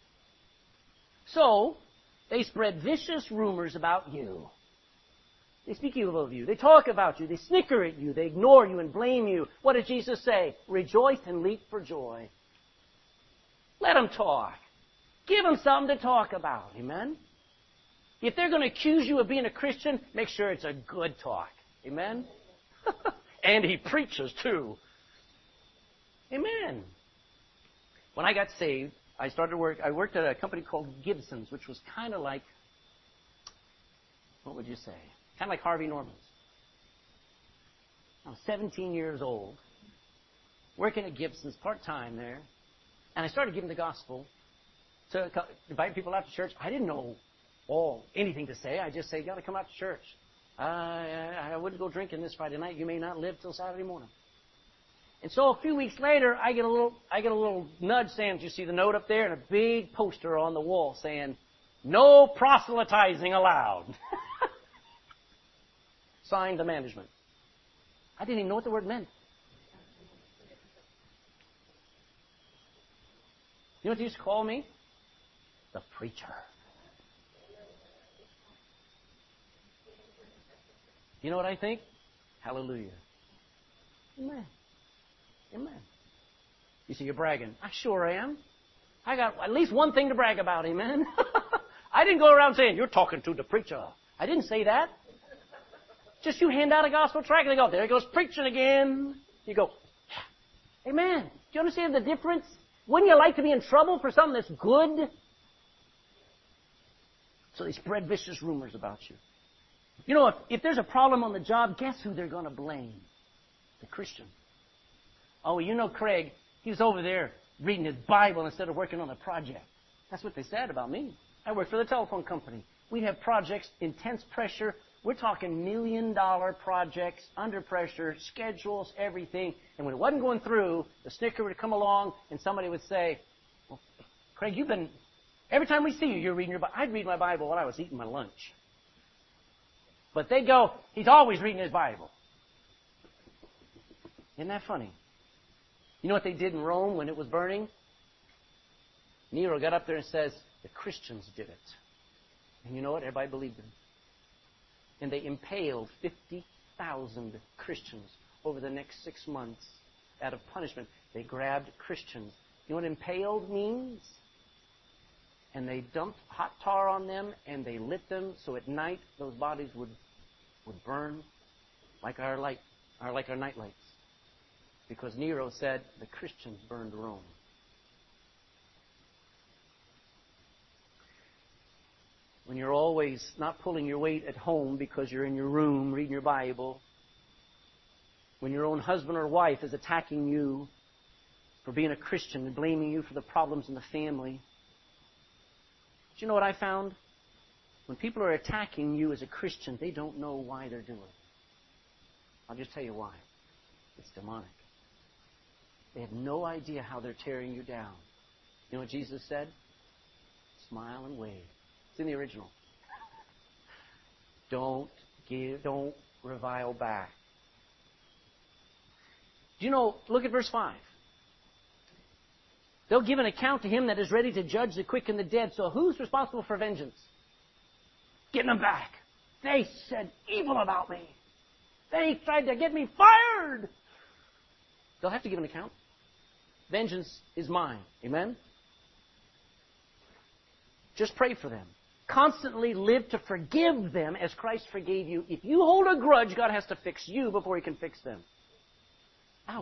So, they spread vicious rumors about you. They speak evil of you. They talk about you. They snicker at you. They ignore you and blame you. What did Jesus say? Rejoice and leap for joy. Let them talk. Give them something to talk about. Amen? If they're going to accuse you of being a Christian, make sure it's a good talk. Amen? And he preaches too. Amen. When I got saved, I worked at a company called Gibson's, which was kind of like, what would you say? Kind of like Harvey Norman's. I was 17 years old, working at Gibson's part-time there, and I started giving the gospel to invite people out to church. I didn't know anything to say. I just say, you got to come out to church. I wouldn't go drinking this Friday night. You may not live till Saturday morning. And so a few weeks later, I get a little nudge saying, "Do you see the note up there?" And a big poster on the wall saying, "No proselytizing allowed." Signed the management. I didn't even know what the word meant. You know what they used to call me? The preacher. You know what I think? Hallelujah. Amen. Amen. You see, you're bragging. I sure am. I got at least one thing to brag about, amen? I didn't go around saying, "You're talking to the preacher." I didn't say that. Just you hand out a gospel tract and they go, "There he goes preaching again." You go, yeah. Amen. Do you understand the difference? Wouldn't you like to be in trouble for something that's good? So they spread vicious rumors about you. You know, if there's a problem on the job, guess who they're going to blame? The Christian. "Oh, you know Craig, he's over there reading his Bible instead of working on a project." That's what they said about me. I worked for the telephone company. We'd have projects, intense pressure. We're talking $1 million projects, under pressure, schedules, everything. And when it wasn't going through, the snicker would come along and somebody would say, "Well, Craig, every time we see you, you're reading your Bible." I'd read my Bible while I was eating my lunch. But they'd go, "He's always reading his Bible." Isn't that funny? You know what they did in Rome when it was burning? Nero got up there and says, "The Christians did it." And you know what? Everybody believed him. And they impaled 50,000 Christians over the next 6 months out of punishment. They grabbed Christians. You know what impaled means? And they dumped hot tar on them and they lit them so at night those bodies would burn like our night lights. Because Nero said the Christians burned Rome. When you're always not pulling your weight at home because you're in your room reading your Bible, when your own husband or wife is attacking you for being a Christian and blaming you for the problems in the family, do you know what I found? When people are attacking you as a Christian, they don't know why they're doing it. I'll just tell you why. It's demonic. They have no idea how they're tearing you down. You know what Jesus said? Smile and wave. It's in the original. Don't revile back. Do you know, look at verse 5. They'll give an account to him that is ready to judge the quick and the dead. So who's responsible for vengeance? Getting them back. They said evil about me. They tried to get me fired. They'll have to give an account. Vengeance is mine. Amen? Just pray for them. Constantly live to forgive them as Christ forgave you. If you hold a grudge, God has to fix you before He can fix them. Ouch.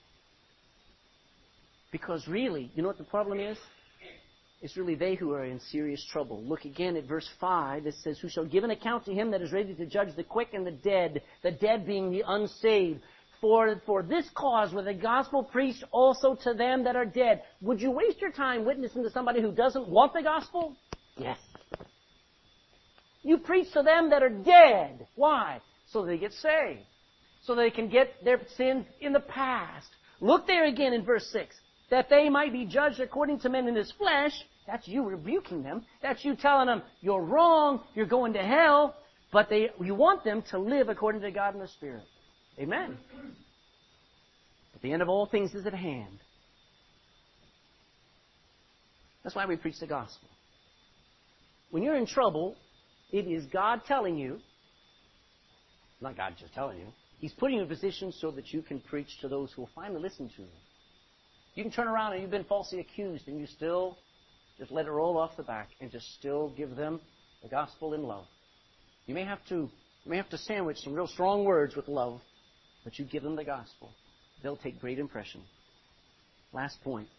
Because really, you know what the problem is? It's really they who are in serious trouble. Look again at verse 5. It says, who shall give an account to him that is ready to judge the quick and the dead being the unsaved. For this cause was the gospel preached also to them that are dead. Would you waste your time witnessing to somebody who doesn't want the gospel? Yes. You preach to them that are dead. Why? So they get saved. So they can get their sins in the past. Look there again in verse 6. That they might be judged according to men in His flesh. That's you rebuking them. That's you telling them, you're wrong, you're going to hell. But you want them to live according to God in the Spirit. Amen. But the end of all things is at hand. That's why we preach the gospel. When you're in trouble, it is God telling you, not God just telling you, He's putting you in a position so that you can preach to those who will finally listen to you. You can turn around and you've been falsely accused and you still just let it roll off the back and just still give them the gospel in love. You may have to sandwich some real strong words with love, but you give them the gospel. They'll take great impression. Last point.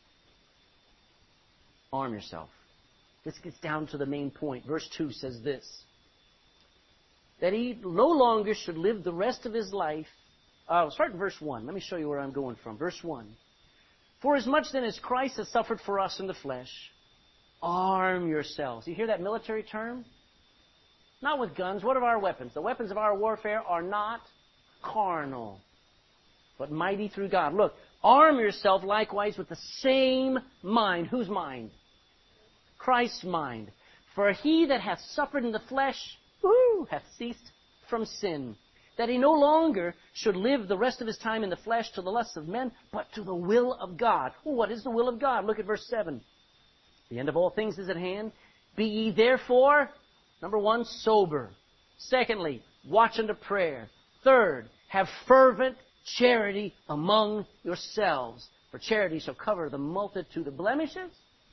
Arm yourself. This gets down to the main point. Verse 2 says this. That he no longer should live the rest of his life. Start in verse 1. Let me show you where I'm going from. Verse 1. For as much then as Christ has suffered for us in the flesh, arm yourselves. You hear that military term? Not with guns. What are our weapons? The weapons of our warfare are not carnal, but mighty through God. Look, arm yourself likewise with the same mind. Whose mind? Christ's mind. For he that hath suffered in the flesh, hath ceased from sin, that he no longer should live the rest of his time in the flesh to the lusts of men, but to the will of God. What is the will of God? Look at verse 7. The end of all things is at hand. Be ye therefore, number 1, sober. Secondly, watch unto prayer. Third, have fervent charity among yourselves, for charity shall cover the multitude of blemishes.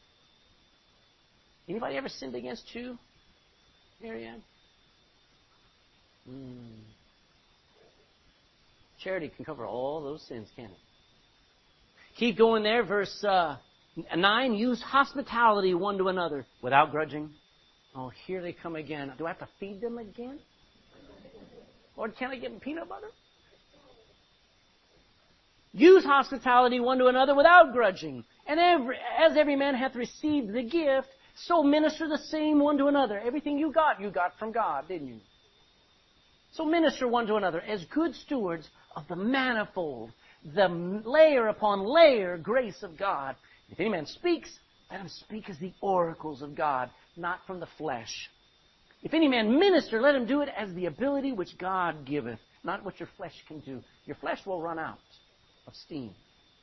Anybody ever sinned against you, Marianne? Charity can cover all those sins, can it? Keep going there, verse 9. Use hospitality one to another without grudging. Oh, here they come again. Do I have to feed them again? Or can I give them peanut butter? Use hospitality one to another without grudging. And as every man hath received the gift, so minister the same one to another. Everything you got from God, didn't you? So minister one to another as good stewards of the manifold, the layer upon layer grace of God. If any man speaks, let him speak as the oracles of God, not from the flesh. If any man minister, let him do it as the ability which God giveth, not what your flesh can do. Your flesh will run out of steam.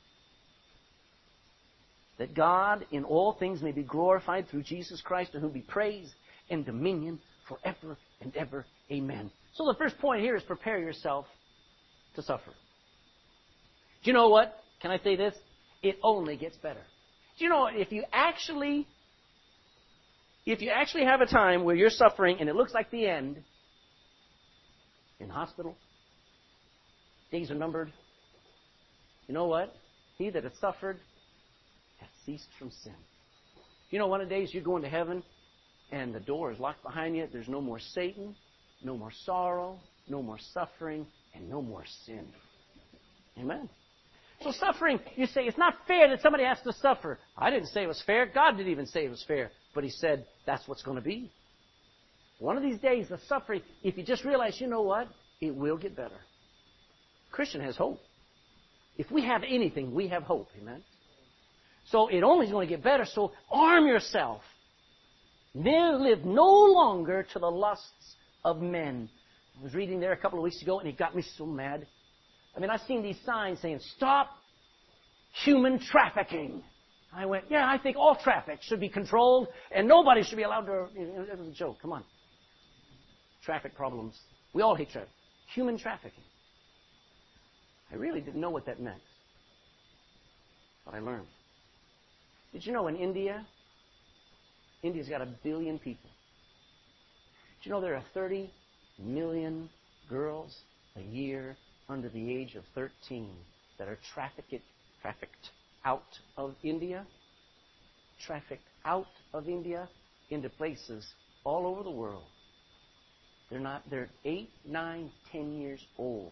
That God in all things may be glorified through Jesus Christ, to whom be praise and dominion forever and ever. Amen. So the first point here is prepare yourself to suffer. Do you know what? Can I say this? It only gets better. Do you know what? If you actually have a time where you're suffering and it looks like the end, in hospital, days are numbered, you know what? He that hath suffered hath ceased from sin. You know, one of the days you're going to heaven and the door is locked behind you. There's no more Satan, no more sorrow, no more suffering, and no more sin. Amen. So suffering, you say, it's not fair that somebody has to suffer. I didn't say it was fair. God didn't even say it was fair. But He said, that's what's going to be. One of these days, the suffering, if you just realize, you know what? It will get better. Christian has hope. If we have anything, we have hope. Amen. So it only is going to get better. So arm yourself. Live no longer to the lusts of men, I was reading there a couple of weeks ago, and it got me so mad. I mean, I've seen these signs saying, "Stop human trafficking." I went, yeah, I think all traffic should be controlled, and nobody should be allowed to... It was a joke. Come on. Traffic problems. We all hate traffic. Human trafficking. I really didn't know what that meant. But I learned. Did you know in India's got 1 billion people. Did you know there are 30 million girls a year under the age of 13 that are trafficked out of India? Trafficked out of India into places all over the world. They're 8, 9, 10 years old.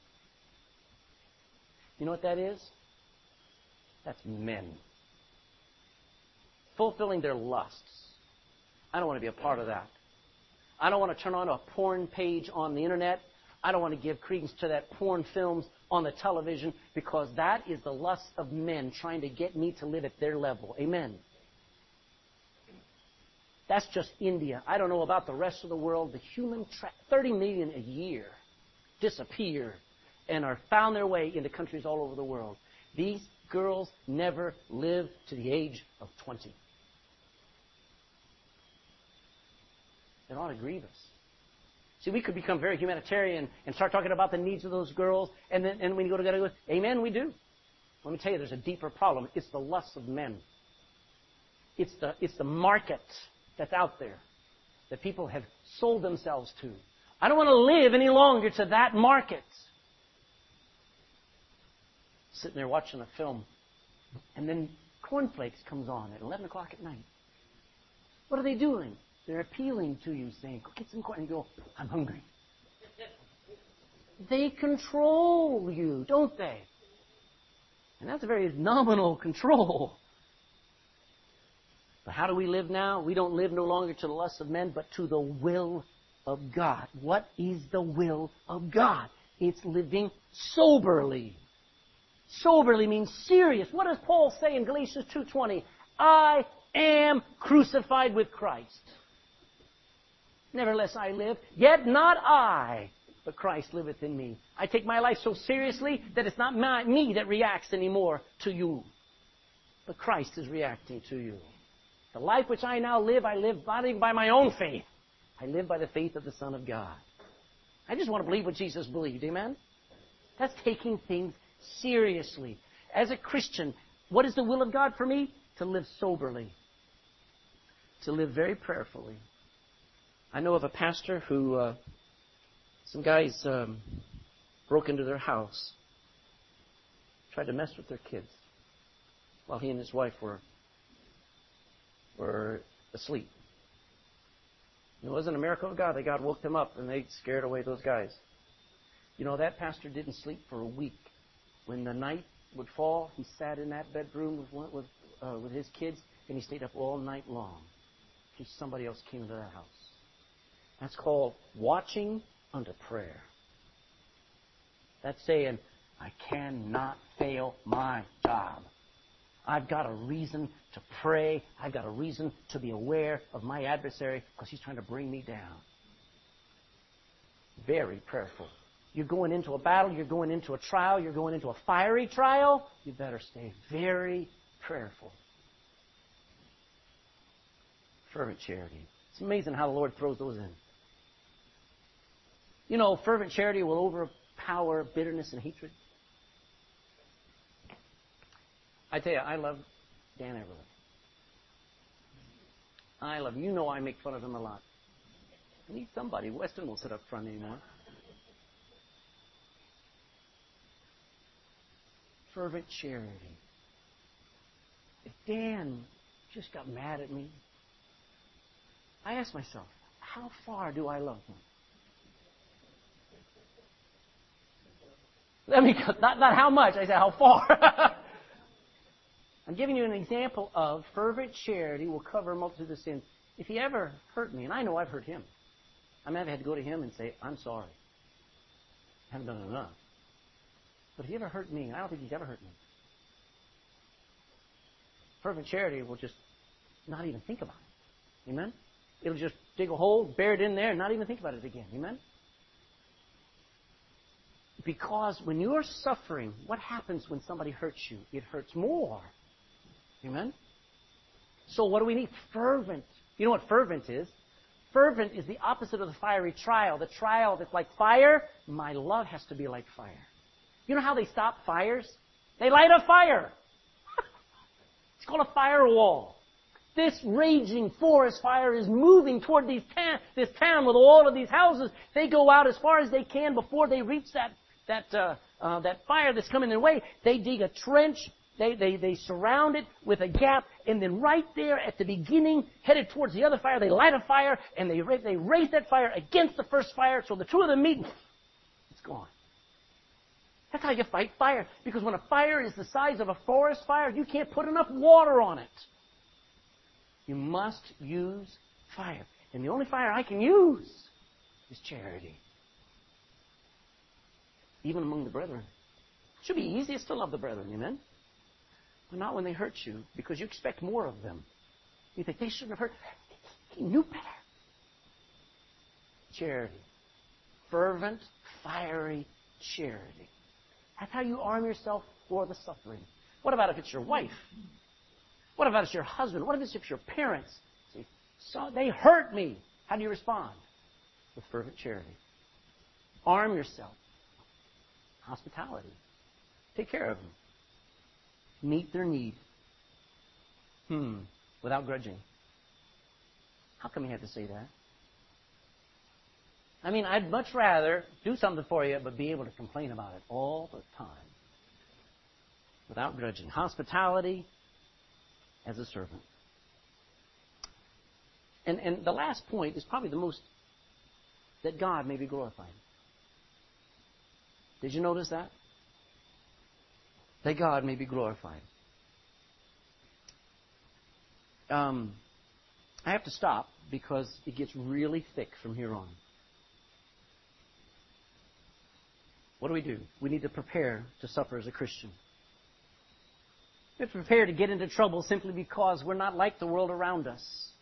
You know what that is? That's men. Fulfilling their lusts. I don't want to be a part of that. I don't want to turn on a porn page on the internet. I don't want to give credence to that porn films on the television, because that is the lust of men trying to get me to live at their level. Amen. That's just India. I don't know about the rest of the world. The 30 million a year disappear and are found their way into countries all over the world. These girls never live to the age of 20. It ought to grieve us. See, we could become very humanitarian and start talking about the needs of those girls, and when you go together, amen, we do. Let me tell you, there's a deeper problem. It's the lust of men. It's the market that's out there that people have sold themselves to. I don't want to live any longer to that market. Sitting there watching a film, and then Cornflakes comes on at 11 o'clock at night. What are they doing? They're appealing to you, saying, "Go get some corn." And you go, "I'm hungry." They control you, don't they? And that's a very nominal control. But how do we live now? We don't live no longer to the lusts of men, but to the will of God. What is the will of God? It's living soberly. Soberly means serious. What does Paul say in Galatians 2:20? I am crucified with Christ. Nevertheless I live, yet not I, but Christ liveth in me. I take my life so seriously that it's not me that reacts anymore to you, but Christ is reacting to you. The life which I now live, I live not even by my own faith. I live by the faith of the Son of God. I just want to believe what Jesus believed, amen? That's taking things seriously. As a Christian, what is the will of God for me? To live soberly. To live very prayerfully. I know of a pastor who, some guys broke into their house, tried to mess with their kids while he and his wife were asleep. It wasn't a miracle of God that God woke them up and they scared away those guys. You know, that pastor didn't sleep for a week. When the night would fall, he sat in that bedroom with his kids, and he stayed up all night long until somebody else came into that house. That's called watching unto prayer. That's saying, I cannot fail my job. I've got a reason to pray. I've got a reason to be aware of my adversary because he's trying to bring me down. Very prayerful. You're going into a battle, you're going into a trial, you're going into a fiery trial, you better stay very prayerful. Fervent charity. It's amazing how the Lord throws those in. You know, fervent charity will overpower bitterness and hatred. I tell you, I love Dan Everett. I love him. You know I make fun of him a lot. I need somebody. Weston won't sit up front anymore. Fervent charity. If Dan just got mad at me, I ask myself, how far do I love him? Let me go, not how much, I say how far. I'm giving you an example of fervent charity will cover a multitude of sins. If he ever hurt me, and I know I've hurt him, I may have had to go to him and say, I'm sorry. I haven't done enough. But if he ever hurt me, I don't think he's ever hurt me. Fervent charity will just not even think about it. Amen? It'll just dig a hole, bury it in there, and not even think about it again. Amen? Because when you're suffering, what happens when somebody hurts you? It hurts more. Amen? So what do we need? Fervent. You know what fervent is? Fervent is the opposite of the fiery trial. The trial that's like fire, my love has to be like fire. You know how they stop fires? They light a fire. It's called a firewall. This raging forest fire is moving toward this town with all of these houses. They go out as far as they can before they reach that fire that's coming their way. They dig a trench. They surround it with a gap, and then right there at the beginning, headed towards the other fire, they light a fire, and they raise that fire against the first fire, so the two of them meet, and it's gone. That's how you fight fire. Because when a fire is the size of a forest fire, you can't put enough water on it. You must use fire. And the only fire I can use is charity. Even among the brethren. It should be easiest to love the brethren, amen? But not when they hurt you, because you expect more of them. You think they shouldn't have hurt. He knew better. Charity. Fervent, fiery charity. That's how you arm yourself for the suffering. What about if it's your wife? What about if it's your husband? What if it's your parents? See, so they hurt me. How do you respond? With fervent charity. Arm yourself. Hospitality. Take care of them. Meet their need. Without grudging. How come you have to say that? I mean, I'd much rather do something for you, but be able to complain about it all the time. Without grudging. Hospitality as a servant. And the last point is probably the most, that God may be glorified. Did you notice that? That God may be glorified. I have to stop because it gets really thick from here on. What do? We need to prepare to suffer as a Christian. We have to prepare to get into trouble simply because we're not like the world around us.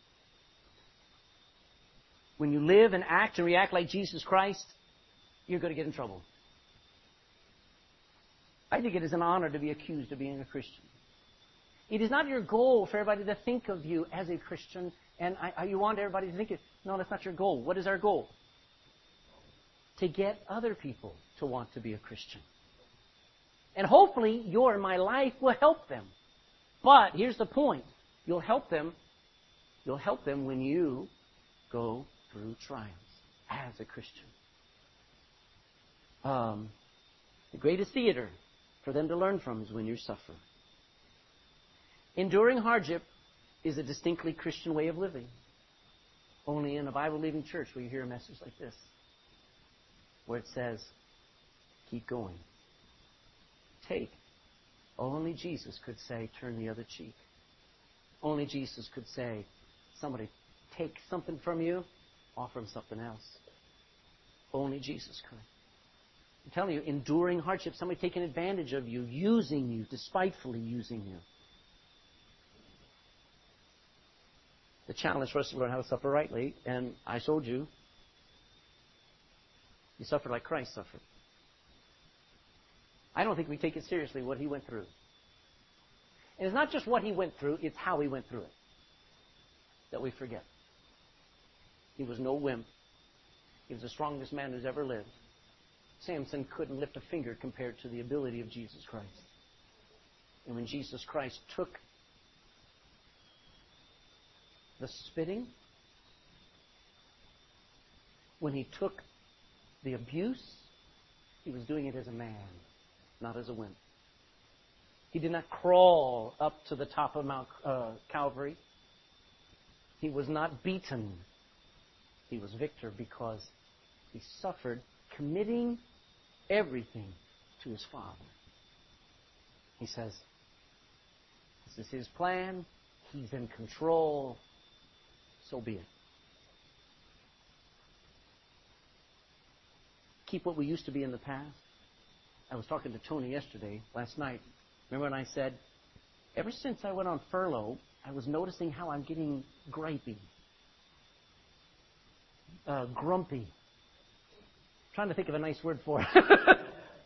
When you live and act and react like Jesus Christ, you're going to get in trouble. I think it is an honor to be accused of being a Christian. It is not your goal for everybody to think of you as a Christian, and you want everybody to think it. No, that's not your goal. What is our goal? To get other people to want to be a Christian. And hopefully your and my life will help them. But here's the point. You'll help them when you go through trials as a Christian. The greatest theater for them to learn from is when you suffer. Enduring hardship is a distinctly Christian way of living. Only in a Bible-believing church will you hear a message like this, where it says, keep going. Take. Only Jesus could say, turn the other cheek. Only Jesus could say, somebody take something from you, offer him something else. Only Jesus could. I'm telling you, enduring hardship, somebody taking advantage of you, using you, despitefully using you. The challenge for us to learn how to suffer rightly, and I told you, you suffer like Christ suffered. I don't think we take it seriously what he went through. And it's not just what he went through, it's how he went through it that we forget. He was no wimp. He was the strongest man who's ever lived. Samson couldn't lift a finger compared to the ability of Jesus Christ. And when Jesus Christ took the spitting, when he took the abuse, he was doing it as a man, not as a wimp. He did not crawl up to the top of Mount Calvary. He was not beaten. He was victor because he suffered, committing everything to his Father. He says, this is his plan. He's in control. So be it. Keep what we used to be in the past. I was talking to Tony last night. Remember when I said, ever since I went on furlough, I was noticing how I'm getting gripey, grumpy. I'm trying to think of a nice word for it.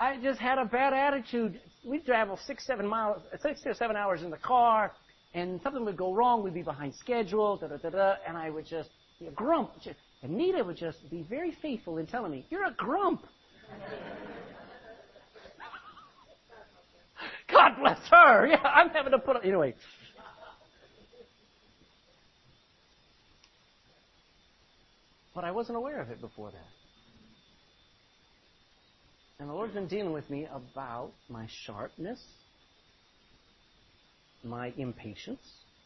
I just had a bad attitude. We'd travel 6 or 7 hours in the car, and something would go wrong. We'd be behind schedule, and I would just be a grump. Anita would just be very faithful in telling me, "You're a grump." God bless her. Yeah, I'm having to put up. Anyway. But I wasn't aware of it before that. And the Lord's been dealing with me about my sharpness, my impatience.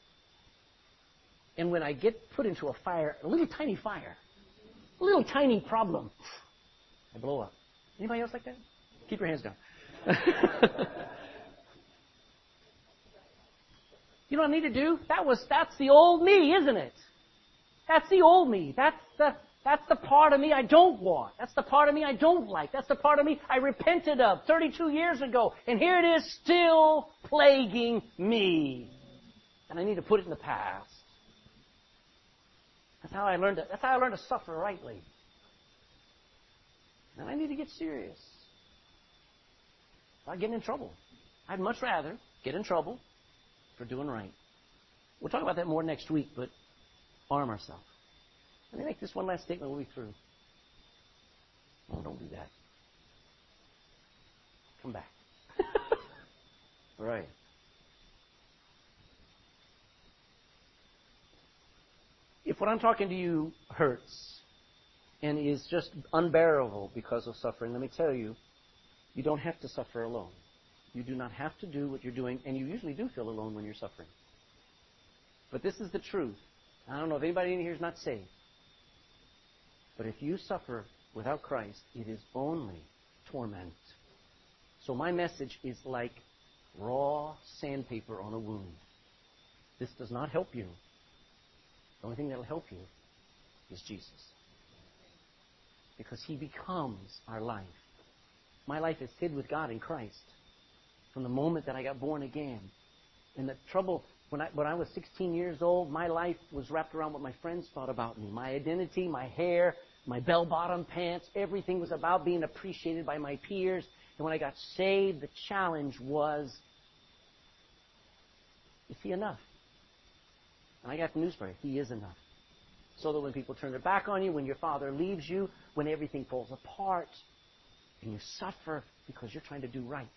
And when I get put into a fire, a little tiny fire, a little tiny problem, I blow up. Anybody else like that? Keep your hands down. You know what I need to do? That's the old me, isn't it? That's the old me. That's the part of me I don't want. That's the part of me I don't like. That's the part of me I repented of 32 years ago. And here it is still plaguing me. And I need to put it in the past. That's how I learned to suffer rightly. And I need to get serious. About getting in trouble. I'd much rather get in trouble for doing right. We'll talk about that more next week, but arm ourselves. Let me make this one last statement. We'll be through. Oh, don't do that. Come back. All right. If what I'm talking to you hurts and is just unbearable because of suffering, let me tell you, you don't have to suffer alone. You do not have to do what you're doing, and you usually do feel alone when you're suffering. But this is the truth. I don't know if anybody in here is not saved. But if you suffer without Christ, it is only torment. So my message is like raw sandpaper on a wound. This does not help you. The only thing that will help you is Jesus. Because He becomes our life. My life is hid with God in Christ from the moment that I got born again. And the trouble, when I was 16 years old, my life was wrapped around what my friends thought about me. My identity, my hair, my bell-bottom pants, everything was about being appreciated by my peers. And when I got saved, the challenge was, is He enough? And I got the news for you. He is enough. So that when people turn their back on you, when your father leaves you, when everything falls apart, and you suffer because you're trying to do right,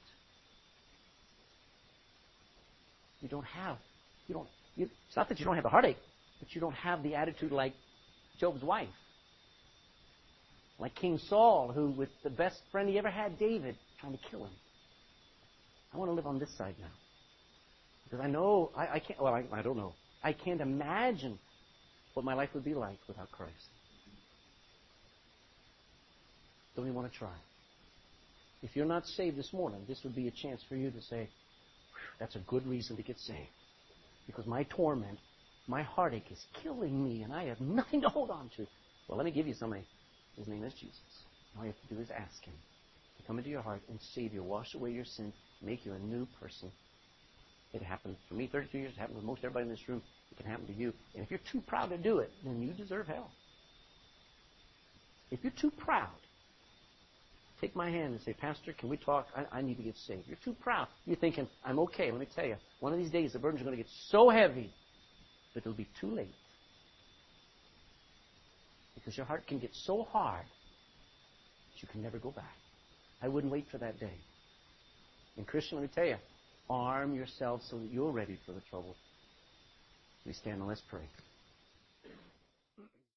it's not that you don't have the heartache, but you don't have the attitude like Job's wife. Like King Saul, who with the best friend he ever had, David, trying to kill him. I want to live on this side now. Because I know, I don't know. I can't imagine what my life would be like without Christ. Don't you want to try? If you're not saved this morning, this would be a chance for you to say, that's a good reason to get saved. Because my torment, my heartache is killing me, and I have nothing to hold on to. Well, let me give you somebody. His name is Jesus. All you have to do is ask Him to come into your heart and save you, wash away your sin, make you a new person. It happened for me 32 years. It happened with most everybody in this room. It can happen to you. And if you're too proud to do it, then you deserve hell. If you're too proud, take my hand and say, Pastor, can we talk? I need to get saved. You're too proud. You're thinking, I'm okay. Let me tell you, one of these days the burdens are going to get so heavy that it'll be too late. Because your heart can get so hard that you can never go back. I wouldn't wait for that day. And Christian, let me tell you, arm yourself so that you're ready for the trouble. We stand and let's pray.